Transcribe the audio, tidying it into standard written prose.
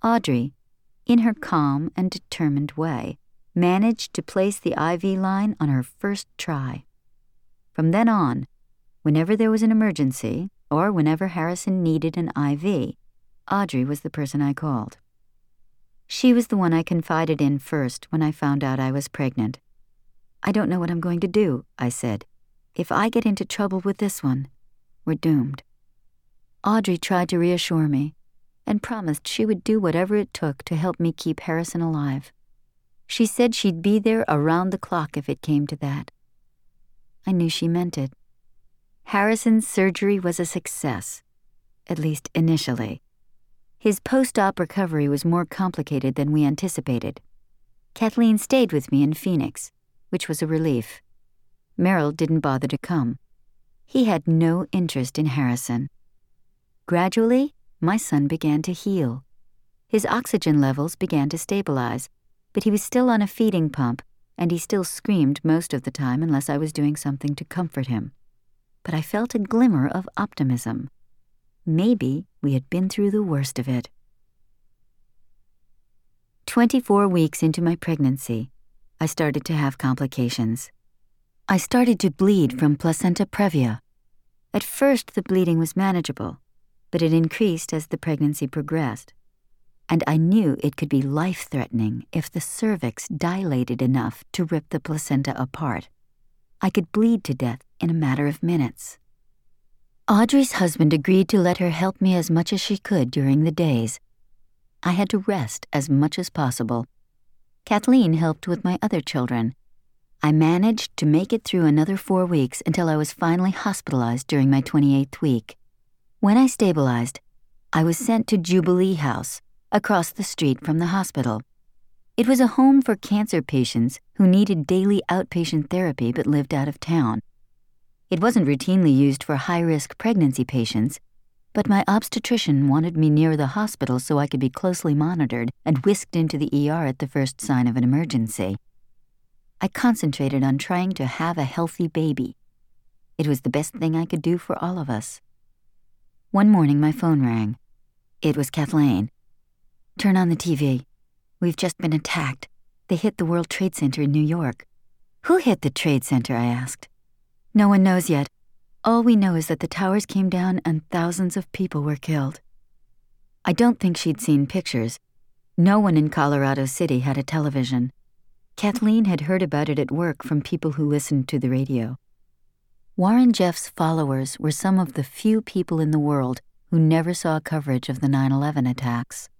Audrey, in her calm and determined way, managed to place the IV line on her first try. From then on, whenever there was an emergency, or whenever Harrison needed an IV, Audrey was the person I called. She was the one I confided in first when I found out I was pregnant. "I don't know what I'm going to do," I said. "If I get into trouble with this one, we're doomed." Audrey tried to reassure me and promised she would do whatever it took to help me keep Harrison alive. She said she'd be there around the clock if it came to that. I knew she meant it. Harrison's surgery was a success, at least initially. His post-op recovery was more complicated than we anticipated. Kathleen stayed with me in Phoenix, which was a relief. Merrill didn't bother to come. He had no interest in Harrison. Gradually, my son began to heal. His oxygen levels began to stabilize, but he was still on a feeding pump, and he still screamed most of the time unless I was doing something to comfort him. But I felt a glimmer of optimism. Maybe we had been through the worst of it. 24 weeks into my pregnancy, I started to have complications. I started to bleed from placenta previa. At first, the bleeding was manageable, but it increased as the pregnancy progressed. And I knew it could be life-threatening if the cervix dilated enough to rip the placenta apart. I could bleed to death in a matter of minutes. Audrey's husband agreed to let her help me as much as she could during the days. I had to rest as much as possible. Kathleen helped with my other children. I managed to make it through another 4 weeks until I was finally hospitalized during my 28th week. When I stabilized, I was sent to Jubilee House, across the street from the hospital. It was a home for cancer patients who needed daily outpatient therapy but lived out of town. It wasn't routinely used for high-risk pregnancy patients, but my obstetrician wanted me near the hospital so I could be closely monitored and whisked into the ER at the first sign of an emergency. I concentrated on trying to have a healthy baby. It was the best thing I could do for all of us. One morning, my phone rang. It was Kathleen. "Turn on the TV. We've just been attacked. They hit the World Trade Center in New York." "Who hit the Trade Center?" I asked. "No one knows yet. All we know is that the towers came down and thousands of people were killed." I don't think she'd seen pictures. No one in Colorado City had a television. Kathleen had heard about it at work from people who listened to the radio. Warren Jeffs' followers were some of the few people in the world who never saw coverage of the 9/11 attacks.